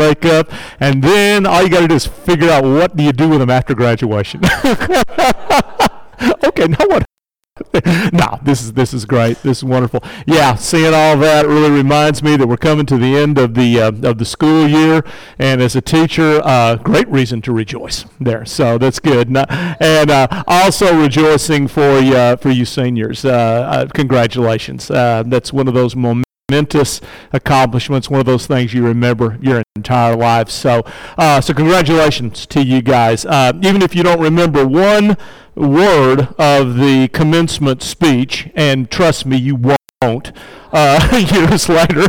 makeup, and then all you got to do is figure out what do you do with them after graduation. Okay, now what? No, this is great. This is wonderful. Yeah, seeing all that really reminds me that we're coming to the end of the school year, and as a teacher, great reason to rejoice there. So that's good. And also rejoicing for you seniors. Congratulations. That's one of those momentous accomplishments. One of those things you remember your entire life. So congratulations to you guys. Even if you don't remember one word of the commencement speech, and trust me, you won't, years later,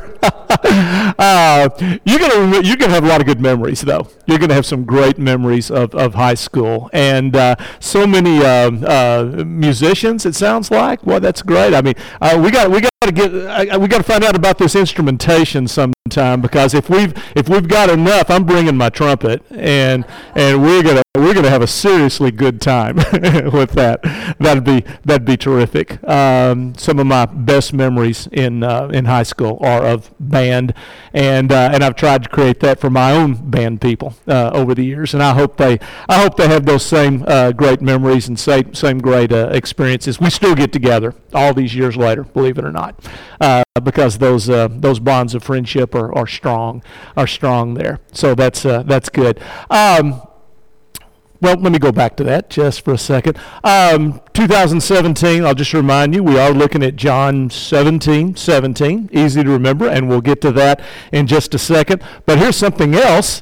you're gonna have a lot of good memories, though. You're gonna have some great memories of high school, and so many musicians. It sounds like. Well, that's great. I mean, we got to find out about this instrumentation sometime, because if we've got enough, I'm bringing my trumpet, and we're gonna have a seriously good time with that. That'd be terrific. Some of my best memories in high school are of band, and I've tried to create that for my own band people over the years, and I hope they have those same great memories and same great experiences. We still get together all these years later, believe it or not, because those bonds of friendship are strong there. So that's good. Well, let me go back to that just for a second. 2017, I'll just remind you, we are looking at John 17, easy to remember, and we'll get to that in just a second. But here's something else.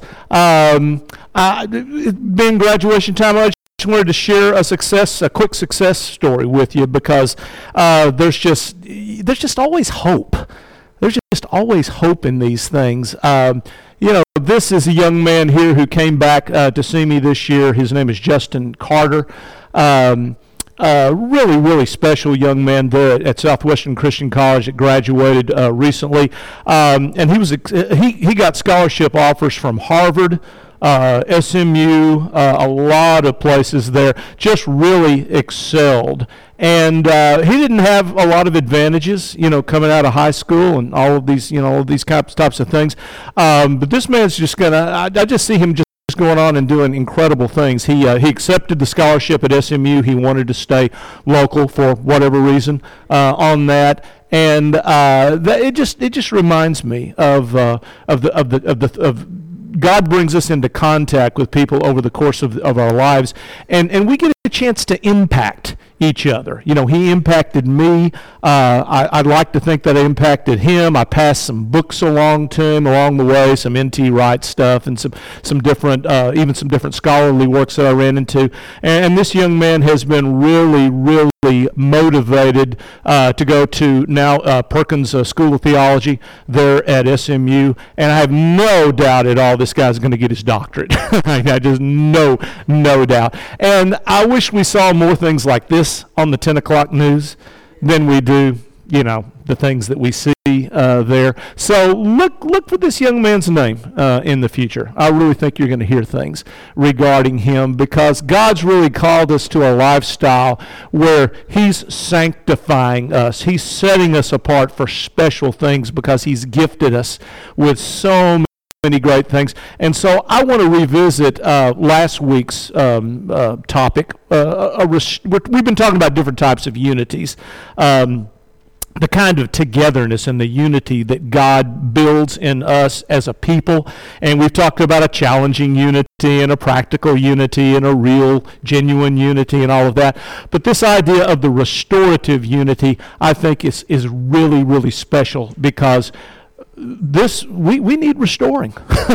Being graduation time, I just wanted to share a quick success story with you, because there's just always hope. There's just always hope in these things. This is a young man here who came back to see me this year. His name is Justin Carter. Really, really special young man there at Southwestern Christian College that graduated recently. And he got scholarship offers from Harvard, SMU, a lot of places there. Just really excelled. And he didn't have a lot of advantages, coming out of high school and all of these types of things. But this man's just I just see him just going on and doing incredible things. He accepted the scholarship at SMU. He wanted to stay local for whatever reason on that. And it just reminds me of God brings us into contact with people over the course of our lives, and we get a chance to impact each other. He impacted me. I'd like to think that I impacted him. I passed some books along to him along the way, some N.T. Wright stuff, and some different, even some different scholarly works that I ran into. And this young man has been really, really motivated to go to now Perkins School of Theology there at SMU, and I have no doubt at all this guy's going to get his doctorate. I just no doubt. And I wish we saw more things like this on the 10 o'clock news than we do, the things that we see there. So look for this young man's name in the future. I really think you're going to hear things regarding him, because God's really called us to a lifestyle where He's sanctifying us. He's setting us apart for special things, because He's gifted us with so many great things. And so I want to revisit last week's topic. We've been talking about different types of unities. The kind of togetherness and the unity that God builds in us as a people. And we've talked about a challenging unity and a practical unity and a real, genuine unity and all of that. But this idea of the restorative unity, I think, is really, really special, because we need restoring.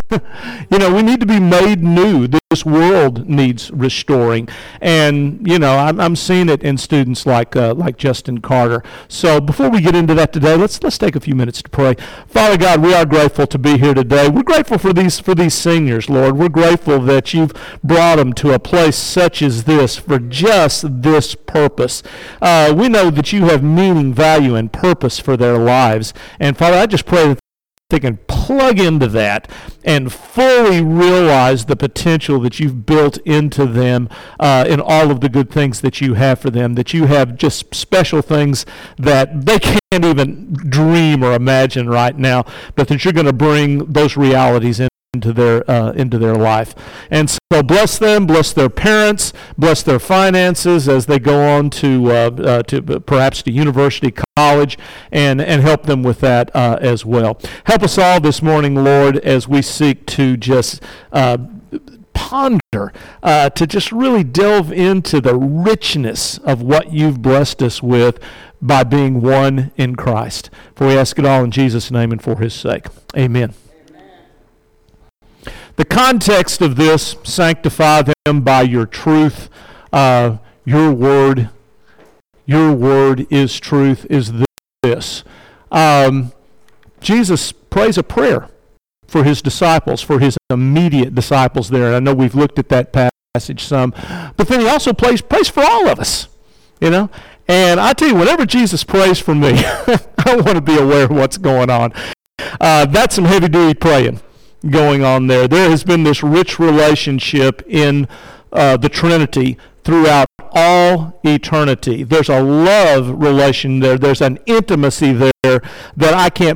We need to be made new. This world needs restoring, and I'm seeing it in students like Justin Carter. So before we get into that today, let's take a few minutes to pray. Father God, we are grateful to be here today. We're grateful for these seniors, Lord. We're grateful that You've brought them to a place such as this for just this purpose. We know that You have meaning, value, and purpose for their lives, and Father, I just pray that they can plug into that and fully realize the potential that You've built into them in all of the good things that You have for them, that You have just special things that they can't even dream or imagine right now, but that You're going to bring those realities in into their life. And so bless them, bless their parents, bless their finances as they go on to perhaps to university, college, and help them with that as well. Help us all this morning, Lord, as we seek to just ponder, to just really delve into the richness of what you've blessed us with by being one in Christ. For we ask it all in Jesus' name and for his sake. Amen. The context of this, sanctify them by your truth, your word is truth, is this. Jesus prays a prayer for his disciples, for his immediate disciples there. And I know we've looked at that passage some, but then he also prays for all of us, And I tell you, whenever Jesus prays for me, I want to be aware of what's going on. That's some heavy-duty praying going on there. There has been this rich relationship in the Trinity throughout all eternity. There's a love relation there. There's an intimacy there that I can't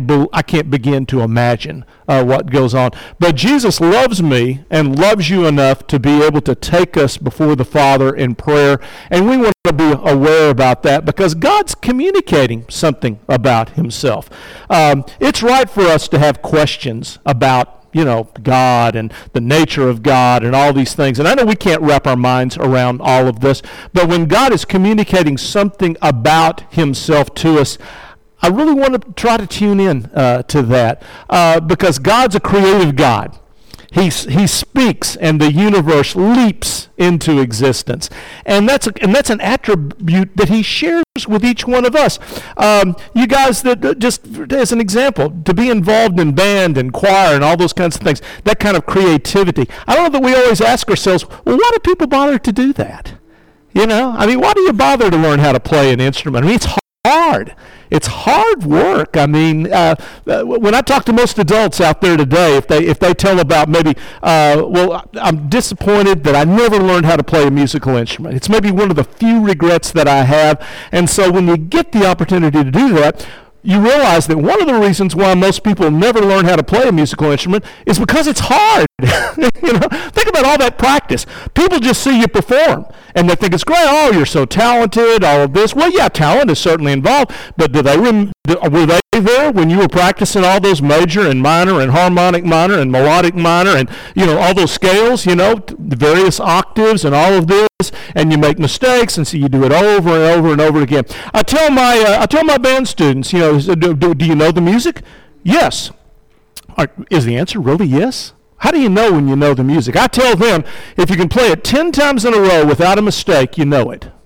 begin to imagine what goes on. But Jesus loves me and loves you enough to be able to take us before the Father in prayer, and we want to be aware about that because God's communicating something about himself. It's right for us to have questions about God and the nature of God and all these things. And I know we can't wrap our minds around all of this, but when God is communicating something about himself to us, I really want to try to tune in to that because God's a creative God. He speaks and the universe leaps into existence. And that's an attribute that he shares with each one of us. You guys, that just as an example, to be involved in band and choir and all those kinds of things, that kind of creativity. I don't know that we always ask ourselves, well, why do people bother to do that? Why do you bother to learn how to play an instrument? It's hard. It's hard work. When I talk to most adults out there today, if they tell about maybe, I'm disappointed that I never learned how to play a musical instrument. It's maybe one of the few regrets that I have. And so when you get the opportunity to do that, you realize that one of the reasons why most people never learn how to play a musical instrument is because it's hard. Think about all that practice. People just see you perform, and they think it's great. Oh, you're so talented, all of this. Well, yeah, talent is certainly involved, but were they there when you were practicing all those major and minor and harmonic minor and melodic minor and, all those scales, the various octaves and all of this, and you make mistakes, and so you do it over and over and over again. I tell my band students, do you know the music? Yes. Is the answer really yes? How do you know when you know the music? I tell them, if you can play it 10 times in a row without a mistake, you know it.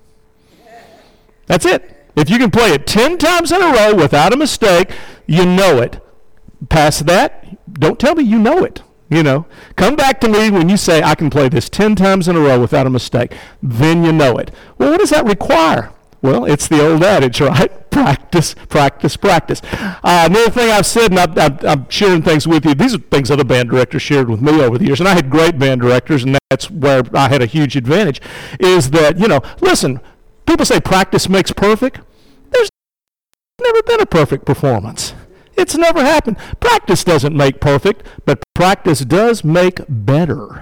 That's it. If you can play it 10 times in a row without a mistake, you know it. Past that, don't tell me you know it. Come back to me when you say, I can play this 10 times in a row without a mistake. Then you know it. Well, what does that require? Well, it's the old adage, right? Practice, practice, practice. Another thing I've said, and I'm sharing things with you, these are things other band directors shared with me over the years, and I had great band directors, and that's where I had a huge advantage, is that, listen, people say practice makes perfect. There's never been a perfect performance. It's never happened. Practice doesn't make perfect, but practice does make better.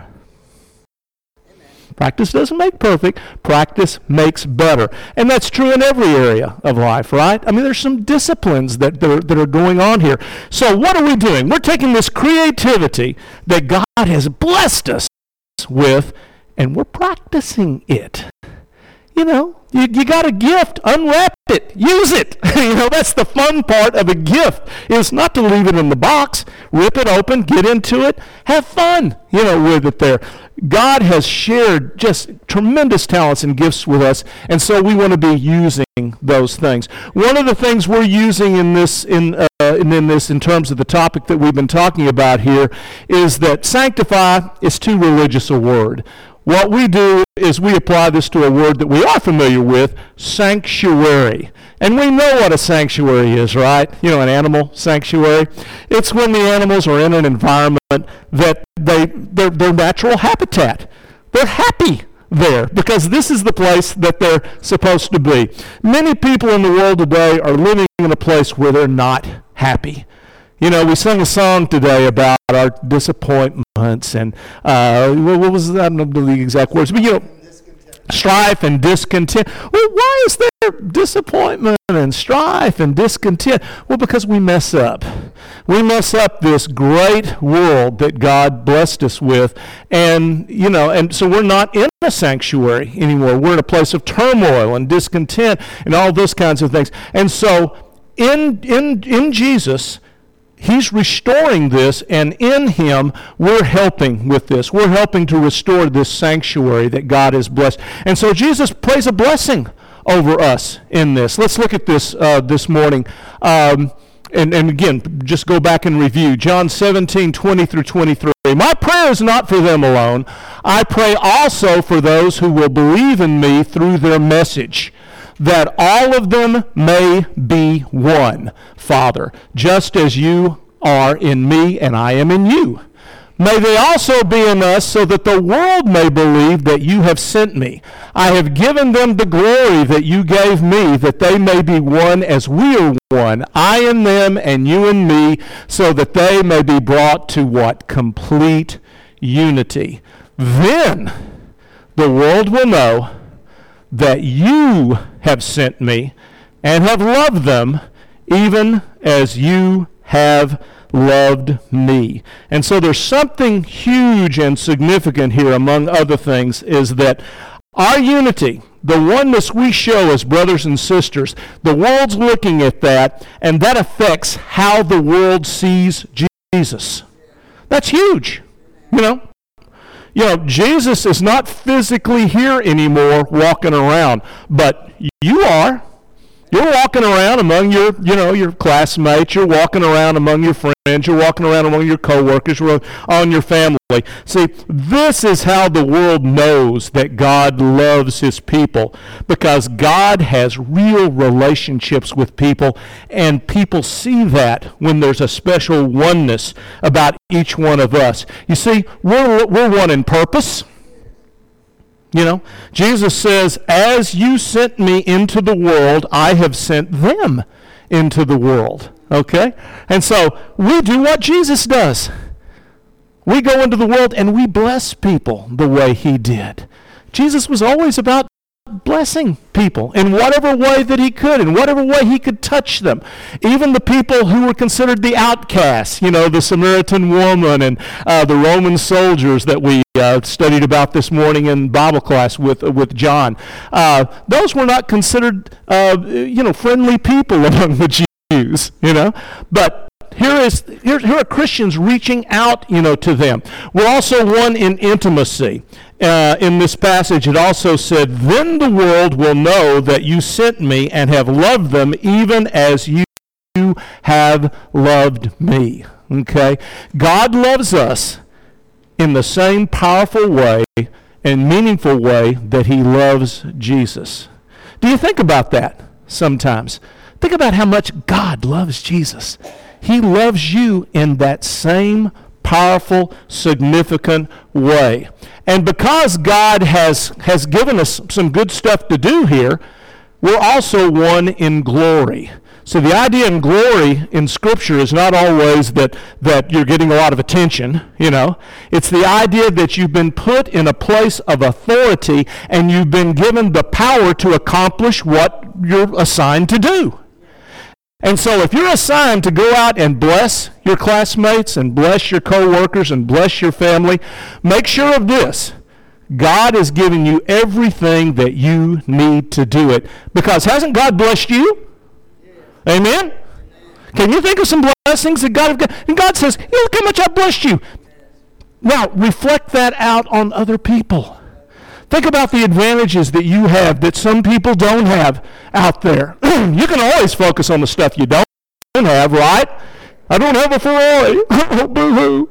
Practice doesn't make perfect. Practice makes better. And that's true in every area of life, right? There's some disciplines that are going on here. So what are we doing? We're taking this creativity that God has blessed us with, and we're practicing it. You got a gift, unwrap it, use it. That's the fun part of a gift, is not to leave it in the box, rip it open, get into it, have fun, with it there. God has shared just tremendous talents and gifts with us, and so we want to be using those things. One of the things we're using in this, in terms of the topic that we've been talking about here, is that sanctify is too religious a word. What we do is we apply this to a word that we are familiar with, sanctuary. And we know what a sanctuary is, right? An animal sanctuary. It's when the animals are in an environment that their natural habitat. They're happy there because this is the place that they're supposed to be. Many people in the world today are living in a place where they're not happy. You know, we sang a song today about our disappointments and what was that? I don't know the exact words, but strife and discontent. Well, why is there disappointment and strife and discontent? Well, because we mess up. We mess up this great world that God blessed us with, and so we're not in a sanctuary anymore. We're in a place of turmoil and discontent and all those kinds of things. And so in Jesus, He's restoring this, and in Him, we're helping with this. We're helping to restore this sanctuary that God has blessed. And so Jesus plays a blessing over us in this. Let's look at this this morning. And again, just go back and review. John 17:20 through 23. My prayer is not for them alone. I pray also for those who will believe in me through their message, that all of them may be one, Father, just as you are in me and I am in you. May they also be in us, so that the world may believe that you have sent me. I have given them the glory that you gave me, that they may be one as we are one, I in them and you in me, so that they may be brought to what? Complete unity. Then the world will know that you have sent me and have loved them even as you have loved me. And so there's something huge and significant here, among other things, is that our unity, the oneness we show as brothers and sisters, the world's looking at that, and that affects how the world sees Jesus. That's huge, Jesus is not physically here anymore walking around, but you are. You're walking around among your classmates. You're walking around among your friends. You're walking around among your coworkers, on your family. See, this is how the world knows that God loves His people, because God has real relationships with people, and people see that when there's a special oneness about each one of us. You see, we're one in purpose. Jesus says, as you sent me into the world, I have sent them into the world. Okay? And so we do what Jesus does. We go into the world and we bless people the way He did. Jesus was always about blessing people in whatever way that He could, in whatever way He could touch them. Even the people who were considered the outcasts, the Samaritan woman and the Roman soldiers that we studied about this morning in Bible class with John. Those were not considered, friendly people among the Jews, But here are Christians reaching out, to them. We're also one in intimacy. In this passage, it also said, then the world will know that you sent me and have loved them even as you have loved me. Okay? God loves us in the same powerful way and meaningful way that He loves Jesus. Do you think about that sometimes? Think about how much God loves Jesus. He loves you in that same powerful, significant way. And because God has given us some good stuff to do here, we're also one in glory. So the idea in glory in Scripture is not always that you're getting a lot of attention, It's the idea that you've been put in a place of authority and you've been given the power to accomplish what you're assigned to do. And so if you're assigned to go out and bless your classmates and bless your coworkers and bless your family, make sure of this. God is giving you everything that you need to do it. Because hasn't God blessed you? Amen? Can you think of some blessings that God has given? And God says, look how much I blessed you. Now, reflect that out on other people. Think about the advantages that you have that some people don't have out there. You can always focus on the stuff you don't have, right? I don't have a Ferrari. Oh, boo-hoo.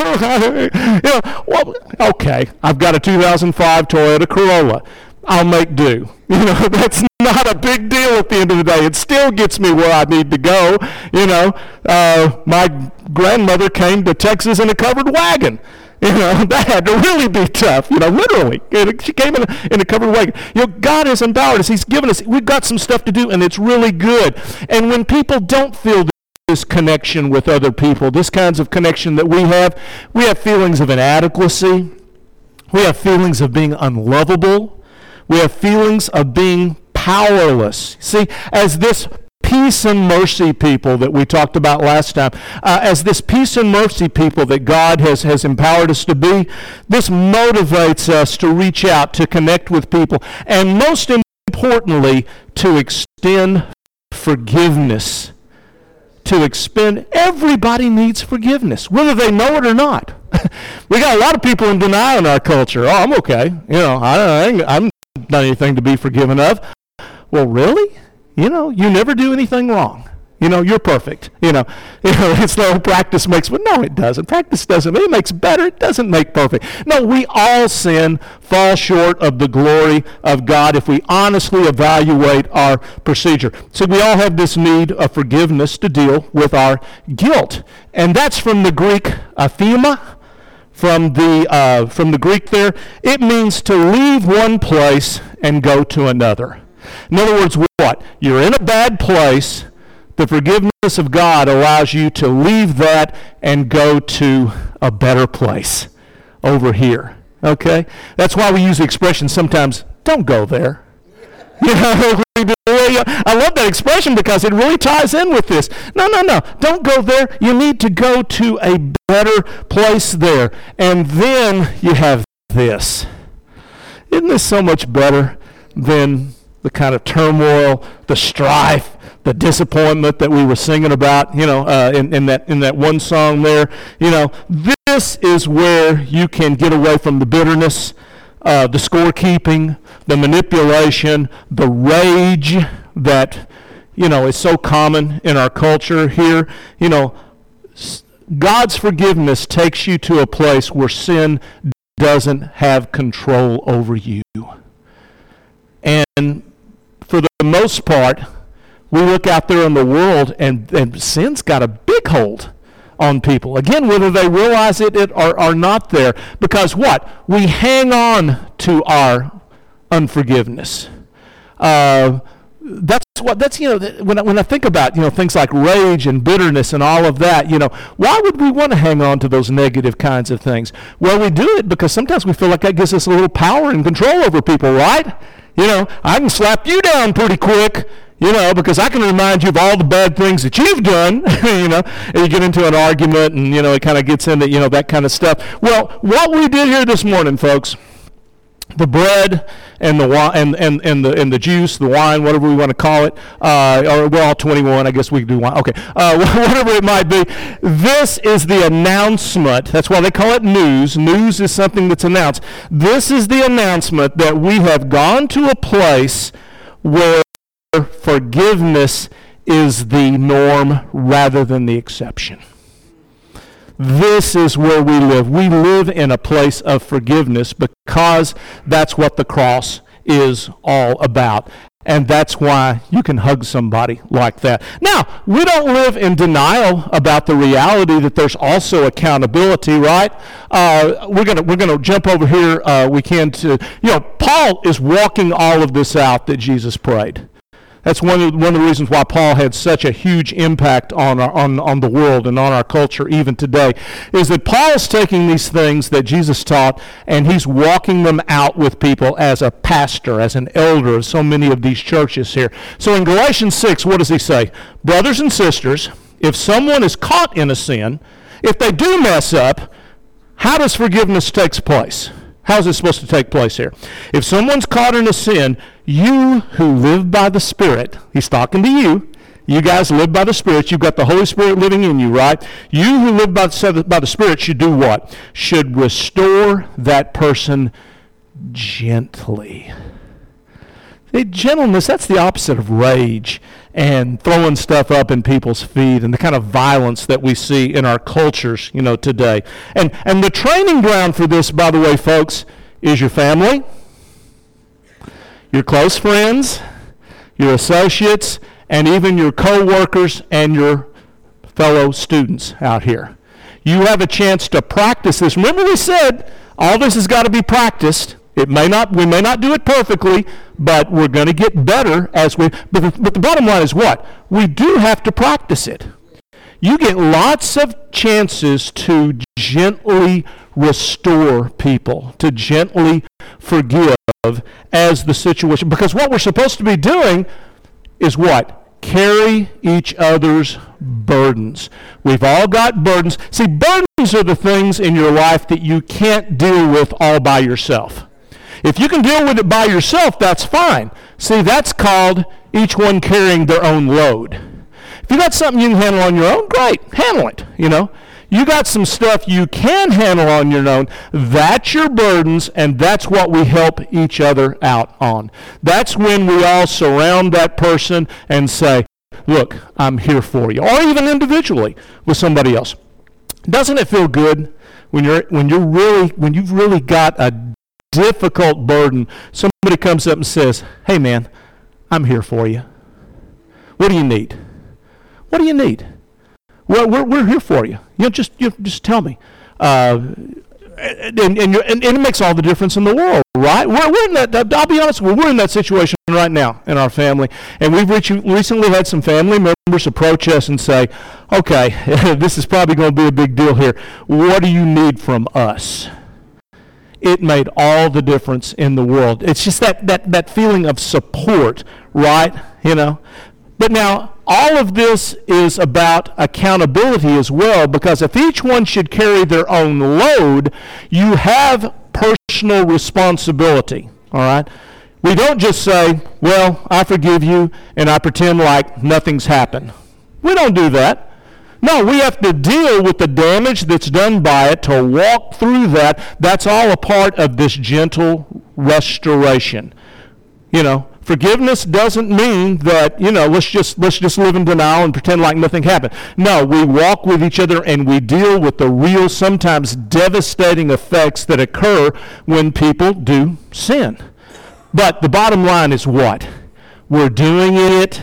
Well, okay, I've got a 2005 Toyota Corolla. I'll make do. That's not a big deal at the end of the day. It still gets me where I need to go. My grandmother came to Texas in a covered wagon. That had to really be tough, literally. She came in a covered wagon. God has empowered us. He's given us, we've got some stuff to do, and it's really good. And when people don't feel this connection with other people, this kinds of connection that we have feelings of inadequacy. We have feelings of being unlovable. We have feelings of being powerless. See, as this peace and mercy people that we talked about last time, as this peace and mercy people that God has empowered us to be, this motivates us to reach out, to connect with people, and most importantly, to extend forgiveness. Everybody needs forgiveness, whether they know it or not. We got a lot of people in denial in our culture. Oh, I'm okay. I haven't done anything to be forgiven of. Well, really? You never do anything wrong. You're perfect. It's the whole practice makes, but no, it doesn't. Practice doesn't. It makes better. It doesn't make perfect. No, we all sin, fall short of the glory of God if we honestly evaluate our procedure. So we all have this need of forgiveness to deal with our guilt. And that's from the Greek athema, from the Greek there. It means to leave one place and go to another. In other words, what? You're in a bad place. The forgiveness of God allows you to leave that and go to a better place over here. That's why we use the expression sometimes, don't go there. I love that expression because it really ties in with this. No, don't go there. You need to go to a better place there. And then you have this. Isn't this so much better than the kind of turmoil, the strife, the disappointment that we were singing about, in that one song there? This is where you can get away from the bitterness, the scorekeeping, the manipulation, the rage that, is so common in our culture here. God's forgiveness takes you to a place where sin doesn't have control over you. And for the most part, we look out there in the world and sin's got a big hold on people. Again, whether they realize it or not there. Because what? We hang on to our unforgiveness. When I think about, things like rage and bitterness and all of that, why would we want to hang on to those negative kinds of things? Well, we do it because sometimes we feel like that gives us a little power and control over people, right? I can slap you down pretty quick, because I can remind you of all the bad things that you've done, and you get into an argument and, it kind of gets into, that kind of stuff. Well, what we did here this morning, folks, the bread and the wine and the juice, the wine, whatever we want to call it, or we're all 21, I guess we can do wine. Okay, whatever it might be. This is the announcement. That's why they call it news. News is something that's announced. This is the announcement that we have gone to a place where forgiveness is the norm rather than the exception. This is where we live. We live in a place of forgiveness because that's what the cross is all about. And that's why you can hug somebody like that. Now, we don't live in denial about the reality that there's also accountability, right? We're gonna jump over here. We can to Paul is walking all of this out that Jesus prayed. That's one of the reasons why Paul had such a huge impact on the world and on our culture even today, is that Paul's taking these things that Jesus taught and he's walking them out with people as a pastor, as an elder of so many of these churches here. So in Galatians 6, what does he say? Brothers and sisters, if someone is caught in a sin, if they do mess up, how does forgiveness take place? How is it supposed to take place here? If someone's caught in a sin, you who live by the Spirit, he's talking to you. You guys live by the Spirit. You've got the Holy Spirit living in you, right? You who live by the Spirit should do what? Should restore that person gently. See, gentleness, that's the opposite of rage and throwing stuff up in people's feet and the kind of violence that we see in our cultures, today. And the training ground for this, by the way, folks, is your family, your close friends, your associates, and even your co-workers and your fellow students out here. You have a chance to practice this. Remember we said all this has got to be practiced. We may not do it perfectly, but we're going to get better but the bottom line is what? We do have to practice it. you get lots of chances to gently restore people, to gently forgive as the situation, because what we're supposed to be doing is what? Carry each other's burdens. We've all got burdens. See, burdens are the things in your life that you can't deal with all by yourself. If you can deal with it by yourself, that's fine. See, that's called each one carrying their own load. If you got something you can handle on your own, great, handle it, You got some stuff you can handle on your own. That's your burdens, and that's what we help each other out on. That's when we all surround that person and say, look, I'm here for you. Or even individually with somebody else. Doesn't it feel good when you've really got a difficult burden, somebody comes up and says, hey man, I'm here for you. What do you need? What do you need? Well, we're here for you. You just tell me. And it makes all the difference in the world, right? We're in that. I'll be honest, we're in that situation right now in our family, and we've recently had some family members approach us and say, "Okay, this is probably going to be a big deal here. What do you need from us?" It made all the difference in the world. It's just that feeling of support, right? But now, all of this is about accountability as well, because if each one should carry their own load, you have personal responsibility, all right? We don't just say, well, I forgive you, and I pretend like nothing's happened. We don't do that. No, we have to deal with the damage that's done by it, to walk through that. That's all a part of this gentle restoration. Forgiveness doesn't mean that, let's just live in denial and pretend like nothing happened. No, we walk with each other and we deal with the real, sometimes devastating effects that occur when people do sin. But the bottom line is what? We're doing it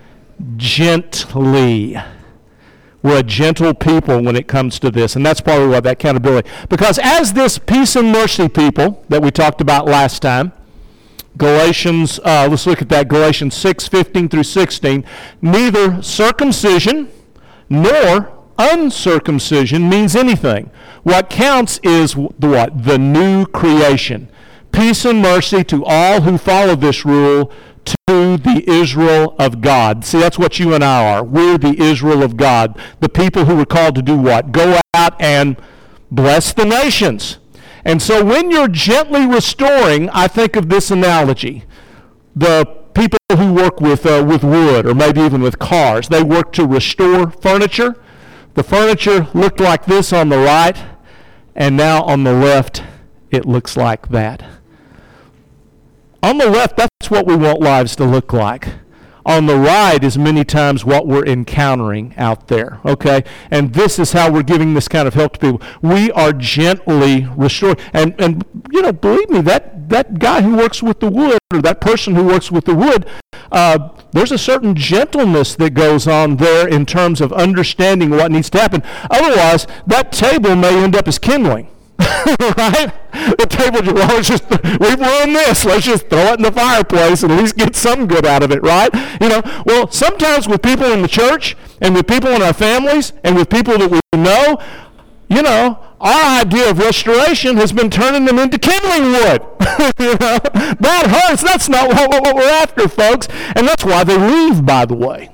gently. We're a gentle people when it comes to this, and that's part of that accountability. Because as this peace and mercy people that we talked about last time, Galatians, let's look at that, Galatians 6:15 through 16. Neither circumcision nor uncircumcision means anything. What counts is what? The new creation. Peace and mercy to all who follow this rule, to the Israel of God. See, that's what you and I are. We're the Israel of God. The people who were called to do what? Go out and bless the nations. And so when you're gently restoring, I think of this analogy. The people who work with wood, or maybe even with cars, they work to restore furniture. The furniture looked like this on the right, and now on the left, it looks like that. On the left, that's what we want lives to look like. On the right is many times what we're encountering out there, okay? And this is how we're giving this kind of help to people. We are gently restoring. And believe me, that guy who works with the wood, or that person who works with the wood, there's a certain gentleness that goes on there in terms of understanding what needs to happen. Otherwise, that table may end up as kindling. Right? The table, we've ruined this. Let's just throw it in the fireplace and at least get some good out of it, right? Well, sometimes with people in the church and with people in our families and with people that we know, our idea of restoration has been turning them into kindling wood. That hurts. That's not what we're after, folks. And that's why they leave, by the way.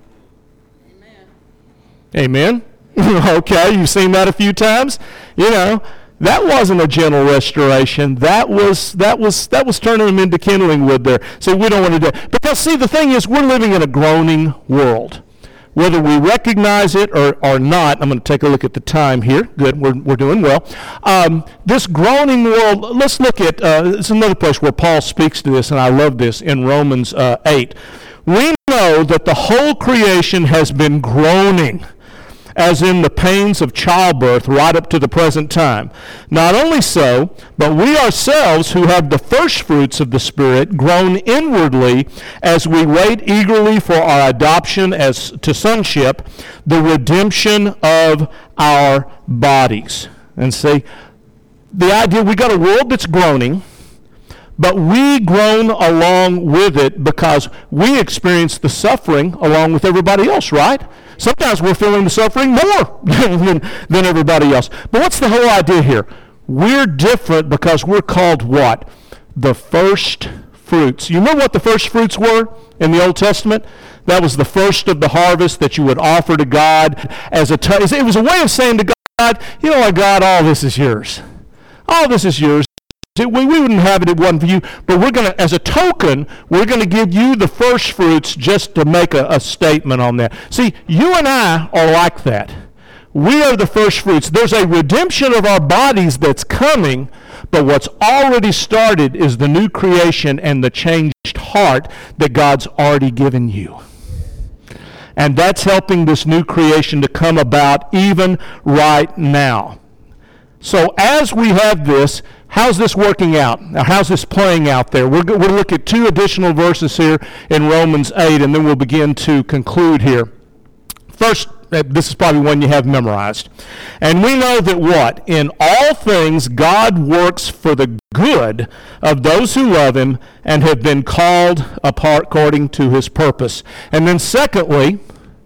Amen? Okay, you've seen that a few times. That wasn't a gentle restoration. That was turning them into kindling wood there. So we don't want to do it. Because see, the thing is, we're living in a groaning world. Whether we recognize it or not, I'm going to take a look at the time here. Good, we're doing well. This groaning world, let's look at, it's another place where Paul speaks to this, and I love this, in Romans 8. We know that the whole creation has been groaning, as in the pains of childbirth right up to the present time. Not only so, but we ourselves who have the first fruits of the Spirit groan inwardly as we wait eagerly for our adoption as to sonship, the redemption of our bodies. And see, the idea, we got a world that's groaning, but we groan along with it because we experience the suffering along with everybody else, right? sometimes we're feeling the suffering more than everybody else. But what's the whole idea here? We're different because we're called what? The first fruits. You remember what the first fruits were in the Old Testament? That was the first of the harvest that you would offer to God as it was a way of saying to God, you know what, God, all this is yours. All this is yours. We wouldn't have it if it wasn't for you, but we're going to, as a token, we're going to give you the first fruits just to make a statement on that. See, you and I are like that. We are the first fruits. There's a redemption of our bodies that's coming, but what's already started is the new creation and the changed heart that God's already given you. And that's helping this new creation to come about even right now. So as we have this, how's this working out? Now, how's this playing out there? We'll look at 2 additional verses here in Romans 8, and then we'll begin to conclude here. First, this is probably one you have memorized. And we know that what? In all things, God works for the good of those who love him and have been called apart according to his purpose. And then secondly,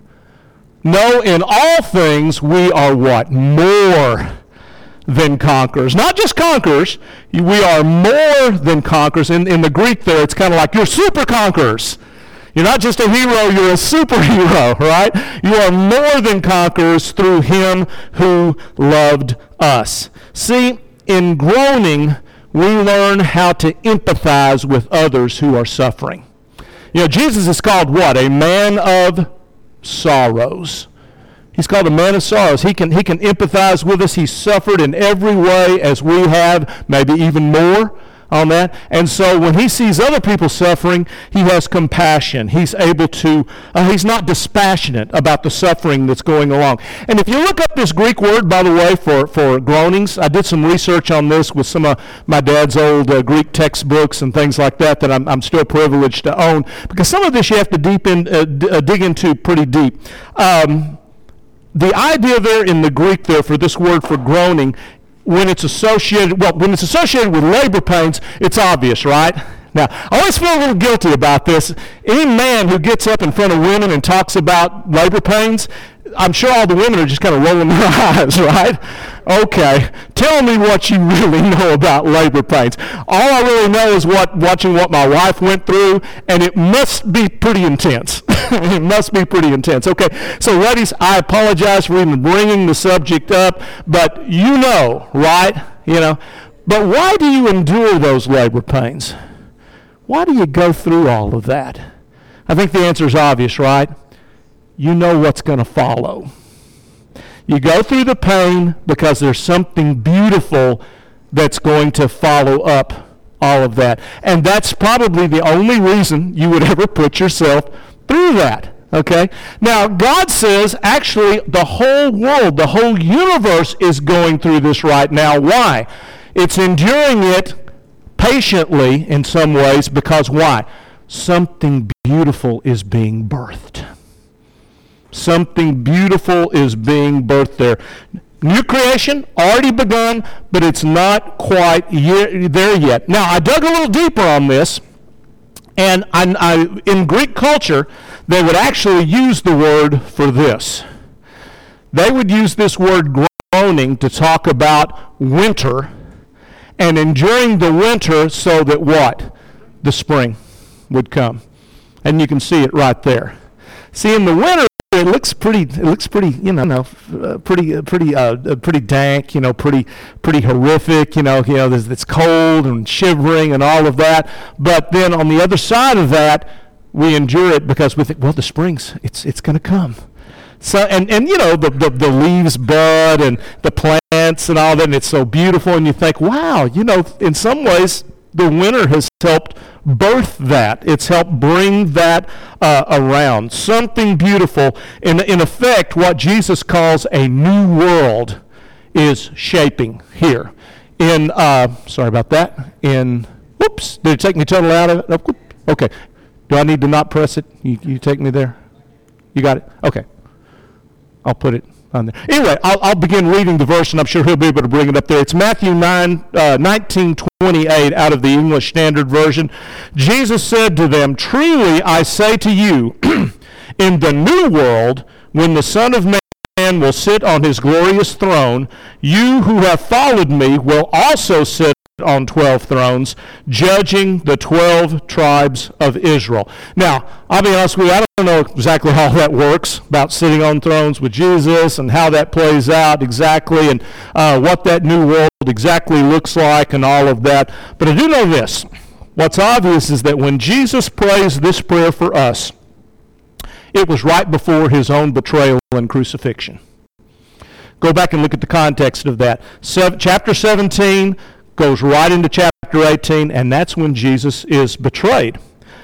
no, in all things we are what? More than conquerors. Not just conquerors, we are more than conquerors. In the Greek there, it's kind of like you're super conquerors. You're not just a hero, you're a superhero, right? You are more than conquerors through him who loved us. See, in groaning, we learn how to empathize with others who are suffering. You know, Jesus is called what? A man of sorrows. He's called a man of sorrows. He can empathize with us. He's suffered in every way as we have, maybe even more on that. And so when he sees other people suffering, he has compassion. He's able to, he's not dispassionate about the suffering that's going along. And if you look up this Greek word, by the way, for groanings, I did some research on this with some of my dad's old Greek textbooks and things like that I'm still privileged to own, because some of this you have to dig into pretty deep. The idea there in the Greek there for this word for groaning, when it's associated with labor pains, it's obvious, right? Now, I always feel a little guilty about this. Any man who gets up in front of women and talks about labor pains, I'm sure all the women are just kind of rolling their eyes, right? Okay, tell me what you really know about labor pains. All I really know is watching what my wife went through, and it must be pretty intense. It must be pretty intense. Okay, so ladies, I apologize for even bringing the subject up, but you know, right? You know, but why do you endure those labor pains? Why do you go through all of that? I think the answer is obvious, right? You know what's going to follow. You go through the pain because there's something beautiful that's going to follow up all of that. And that's probably the only reason you would ever put yourself through that. Okay? Now, God says actually the whole world, the whole universe is going through this right now. Why? It's enduring it patiently in some ways because why? Something beautiful is being birthed. Something beautiful is being birthed there. New creation, already begun, but it's not quite there yet. Now, I dug a little deeper on this, and in Greek culture, they would actually use the word for this. They would use this word groaning to talk about winter, and enduring the winter so that what? The spring would come. And you can see it right there. See, in the winter, it looks pretty, pretty dank, pretty horrific, it's cold and shivering and all of that. But then on the other side of that, we endure it because we think, well, the spring's, it's going to come. So, and the leaves bud and the plants and all that, and it's so beautiful, and you think, wow, in some ways, the winter has helped birth that. It's helped bring that around. Something beautiful. In effect, what Jesus calls a new world is shaping here. Sorry about that. Whoops, did it take me totally out of it? Oh, okay. Do I need to not press it? You take me there? You got it? Okay. I'll put it on there. Anyway, I'll begin reading the verse, and I'm sure he'll be able to bring it up there. It's Matthew 19:28 out of the English Standard Version. Jesus said to them, "Truly I say to you, in the new world, when the Son of Man will sit on his glorious throne, you who have followed me will also sit on 12 thrones, judging the 12 tribes of Israel. Now, I'll be honest with you, I don't know exactly how that works, about sitting on thrones with Jesus and how that plays out exactly, and what that new world exactly looks like and all of that. But I do know this. What's obvious is that when Jesus prays this prayer for us, it was right before his own betrayal and crucifixion. Go back and look at the context of that. Chapter 17 goes right into chapter 18, and that's when Jesus is betrayed.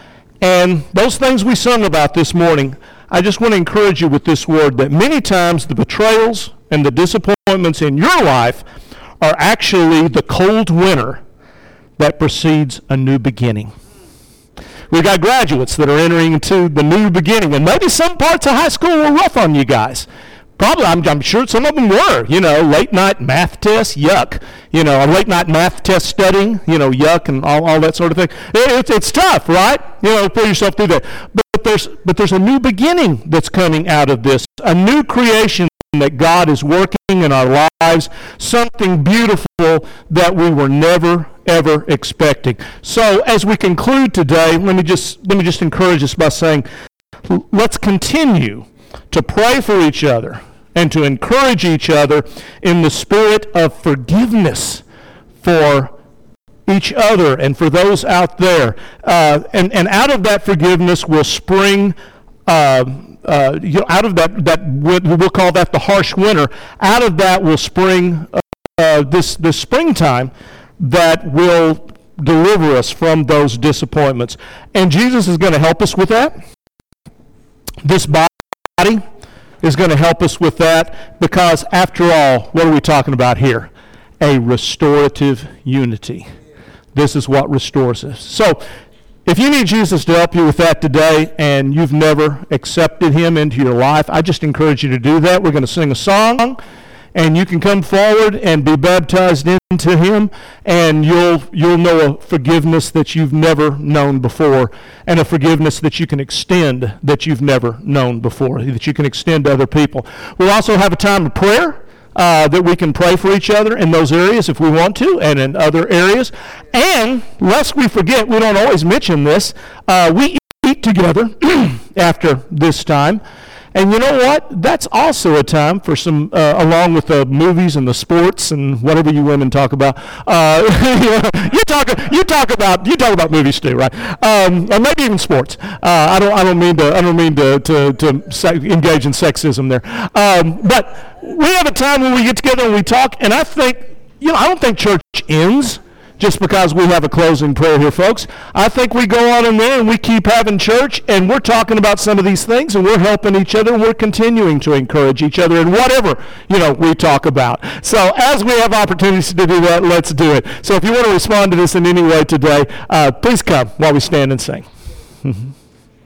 And those things we sung about this morning, I just want to encourage you with this word that many times the betrayals and the disappointments in your life are actually the cold winter that precedes a new beginning. We've got graduates that are entering into the new beginning, and maybe some parts of high school were rough on you guys. Probably, I'm sure some of them were, late night math tests, yuck. A late night math test studying, yuck, and all that sort of thing. It's tough, right? Put yourself through that. But there's a new beginning that's coming out of this, a new creation that God is working in our lives, something beautiful that we were never, ever expecting. So as we conclude today, let me just encourage us by saying, let's continue to pray for each other and to encourage each other in the spirit of forgiveness for each other and for those out there. And out of that forgiveness will spring, out of that we'll call that the harsh winter, out of that will spring this springtime that will deliver us from those disappointments. And Jesus is going to help us with that. This body is going to help us with that, because after all, what are we talking about here? A restorative unity. This is what restores us. So if you need Jesus to help you with that today and you've never accepted him into your life, I just encourage you to do that. We're going to sing a song, and you can come forward and be baptized into him, and you'll know a forgiveness that you've never known before, and a forgiveness that you can extend that you've never known before, that you can extend to other people. We'll also have a time of prayer that we can pray for each other in those areas if we want to, and in other areas. And lest we forget, we don't always mention this, we eat together after this time. And you know what? That's also a time for some, along with the movies and the sports and whatever you women talk about. You talk about movies too, right? Or maybe even sports. I don't mean to engage in sexism there. But we have a time when we get together and we talk. And I think, I don't think church ends just because we have a closing prayer here, folks. I think we go on in there and we keep having church, and we're talking about some of these things, and we're helping each other, and we're continuing to encourage each other in whatever, we talk about. So as we have opportunities to do that, let's do it. So if you want to respond to this in any way today, please come while we stand and sing.